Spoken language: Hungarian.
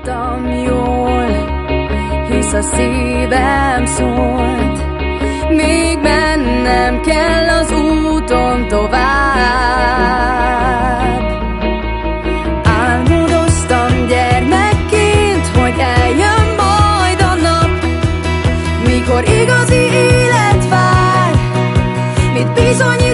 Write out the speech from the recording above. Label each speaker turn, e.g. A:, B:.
A: Aludtam jól, hisz a szívem szólt, még mennem kell az úton tovább. Álmodoztam gyermekként, hogy eljön majd a nap, mikor igazi élet vár, mit bizonyít